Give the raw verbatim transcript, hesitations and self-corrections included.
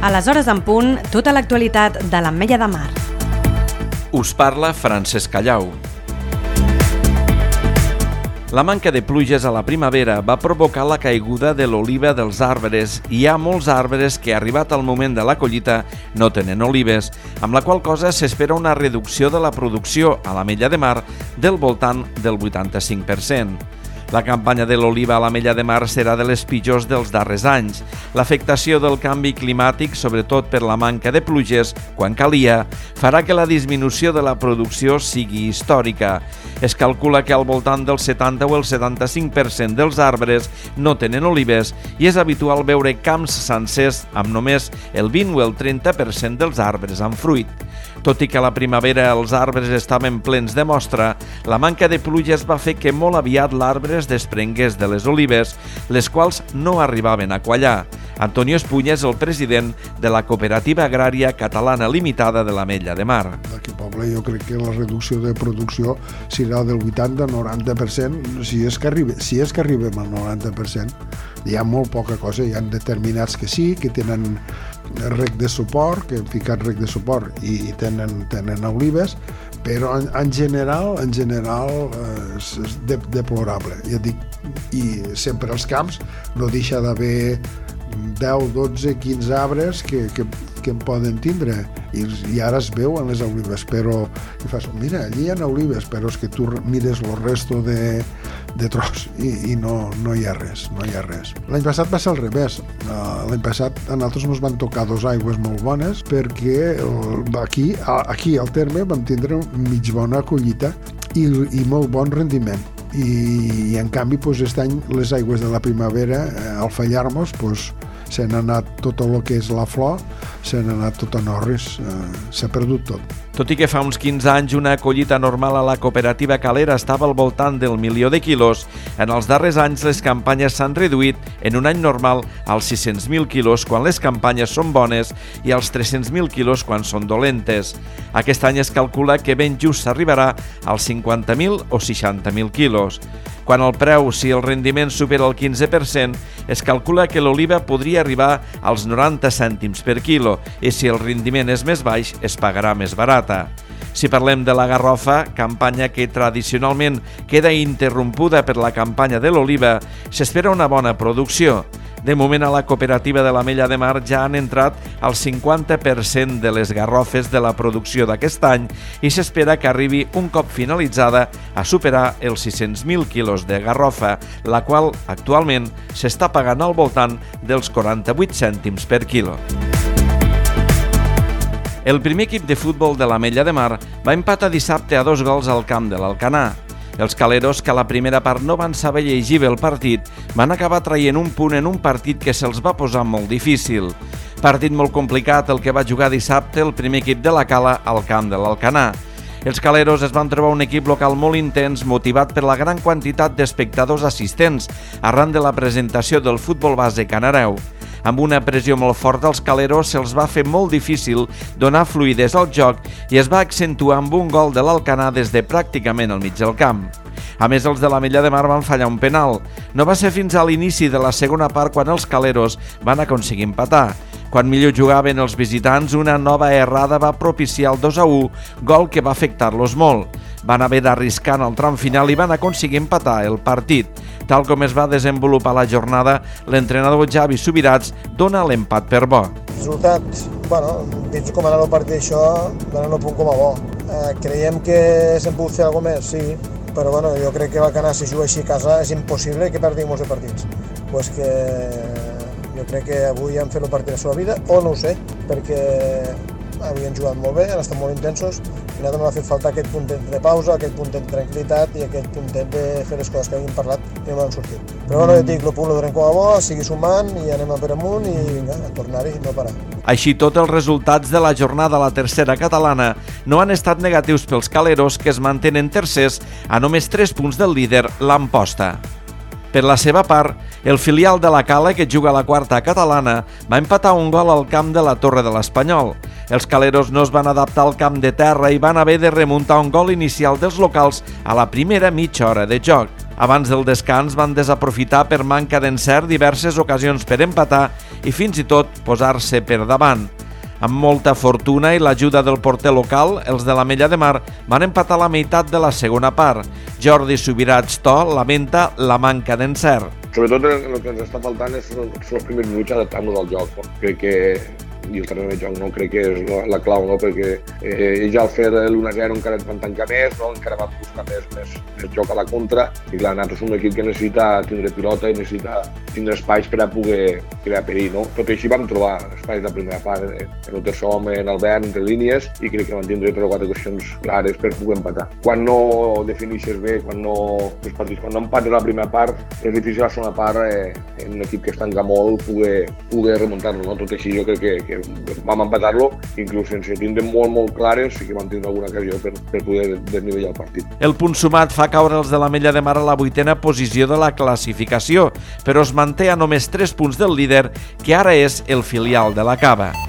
A les hores en punt, tota l'actualitat de l'Ametlla de Mar. Us parla Francesc Callau. La manca de pluges a la primavera va provocar la caiguda de l'oliva dels arbres i hi ha molts arbres que, arribat al moment de la collita, no tenen olives, amb la qual cosa s'espera una reducció de la producció a l'Ametlla de Mar del voltant del vuitanta-cinc per cent. La campanya de l'oliva a l'Ametlla de Mar serà de les pitjors dels darrers anys. L'afectació del canvi climàtic, sobretot per la manca de pluges, quan calia, farà que la disminució de la producció sigui històrica. Es calcula que al voltant del setanta o el setanta-cinc per cent dels arbres no tenen olives i és habitual veure camps sencers amb només el vint o el trenta per cent dels arbres amb fruit. Tot i que a la primavera els arbres estaven plens de mostra, la manca de pluges va fer que molt aviat l'arbre es desprengués de les olives, les quals no arribaven a quallar. Antonio Espuña és el president de la Cooperativa Agrària Catalana Limitada de l'Ametlla de Mar. Aquí al poble jo crec que la reducció de producció serà del vuitanta a noranta per cent, si és que arribem, si és que arribem al noranta per cent. Hi ha molt poca cosa, hi ha determinats que sí, que tenen rec de suport, que han ficat rec de suport i, i tenen, tenen olives, però en, en general, en general eh, és, és de, deplorable. Ja dic, i sempre als camps no deixa d'haver deu, dotze, quinze arbres que, que, que en poden tindre i, i ara es veuen les olives, però i fas, mira, allí hi ha olives, però és que tu mires el resto de, de tros i, i no, no hi ha res, no hi ha res. L'any passat va ser al revés. L'any passat a nosaltres ens van tocar dos aigües molt bones perquè aquí, aquí al terme vam tindre mig bona collita i, i molt bon rendiment. I, i en canvi doncs, aquest any les aigües de la primavera eh, al fallar-nos doncs, se n'ha anat tot el que és la flor, se n'ha anat tot en orris, eh, s'ha perdut tot. Tot i que fa uns quinze anys una collita normal a la cooperativa calera estava al voltant del milió de quilos, en els darrers anys les campanyes s'han reduït en un any normal als sis-cents mil quilos quan les campanyes són bones i als tres-cents mil quilos quan són dolentes. Aquest any es calcula que ben just s'arribarà als cinquanta mil o seixanta mil quilos. Quan el preu, si el rendiment supera el quinze per cent, es calcula que l'oliva podria arribar als noranta cèntims per quilo i si el rendiment és més baix, es pagarà més barata. Si parlem de la garrofa, campanya que tradicionalment queda interrompuda per la campanya de l'oliva, s'espera una bona producció. De moment a la cooperativa de l'Ametlla de Mar ja han entrat el cinquanta per cent de les garrofes de la producció d'aquest any i s'espera que arribi un cop finalitzada a superar els sis-cents mil quilos de garrofa, la qual actualment s'està pagant al voltant dels quaranta-vuit cèntims per quilo. El primer equip de futbol de l'Ametlla de Mar va empatar dissabte a dos gols al camp de l'Alcanar. Els caleros, que a la primera part no van saber llegir bé el partit, van acabar traient un punt en un partit que se'ls va posar molt difícil. Partit molt complicat el que va jugar dissabte el primer equip de la Cala al camp de l'Alcanar. Els caleros es van trobar un equip local molt intens, motivat per la gran quantitat d'espectadors assistents arran de la presentació del futbol base canareu. Amb una pressió molt forta als caleros se'ls va fer molt difícil donar fluïdesa al joc i es va accentuar amb un gol de l'Alcanar des de pràcticament al mig del camp. A més, els de l'Ametlla de Mar van fallar un penal. No va ser fins a l'inici de la segona part quan els caleros van aconseguir empatar. Quan millor jugaven els visitants, una nova errada va propiciar el dos a u, gol que va afectar-los molt. Van haver d'arriscar en el tram final i van aconseguir empatar el partit. Tal com es va desenvolupar la jornada, l'entrenador Javi Subirats dona l'empat per bo. El resultat, bueno, vist com ha anat el partit això, donen un punt com a bo. Eh, creiem que s'han pogut fer alguna més, sí, però bueno, jo crec que l'Alcanar, si juga així a casa, és impossible que perdi molts de partits. Pues que jo crec que avui han fet el partit de la seva vida, o no ho sé, perquè avui han jugat molt bé, han estat molt intensos, i nosaltres m'ha fet falta aquest puntet de pausa, aquest puntet de tranquil·litat i aquest puntet de fer les coses que havíem parlat i no m'han sortit. Però bueno, jo dic, el punt el donem com a bo, sigui sumant i anem a per amunt i vinga, a tornar-hi i no parar. Així tot, els resultats de la jornada a la tercera catalana no han estat negatius pels caleros, que es mantenen tercers a només tres punts del líder, l'Amposta. Per la seva part, el filial de la Cala, que juga a la quarta catalana, va empatar un gol al camp de la Torre de l'Espanyol. Els caleros no es van adaptar al camp de terra i van haver de remuntar un gol inicial dels locals a la primera mitja hora de joc. Abans del descans van desaprofitar per manca d'encert diverses ocasions per empatar i fins i tot posar-se per davant. Amb molta fortuna i l'ajuda del porter local, els de l'Ametlla de Mar van empatar la meitat de la segona part. Jordi Subirats To lamenta la manca d'encert. Sobretot el que ens està faltant és, són els primers minuts adaptar-nos al joc. No? Crec que i el terreny de joc no crec que és la, la clau, no? Perquè eh, ja al fer l'u a zero encara ens van tancar més, no? Encara van buscar més, més, més joc a la contra i clar, nosaltres som un equip que necessita tindre pilota i necessita tindre espais per a poder crear perill, no? Tot i així vam trobar espais de la primera part, eh? En el tercer home, en Albert, entre línies, i crec que van tindre tres o quatre qüestions clares per poder empatar. Quan no defineixes bé, quan no, els partits, quan no empates la primera part, és difícil la segona part eh, en un equip que es tanca molt poder, poder remuntar-lo, no? Tot i així jo crec que, que vam empatar-lo, inclús sense tindre molt, molt clares, sí que vam tindre alguna ocasió per, per poder desnivellar el partit. El punt sumat fa caure els de l'Ametlla de Mar a la vuitena posició de la classificació, però es manté a només tres punts del líder, que ara és el filial de la Cava.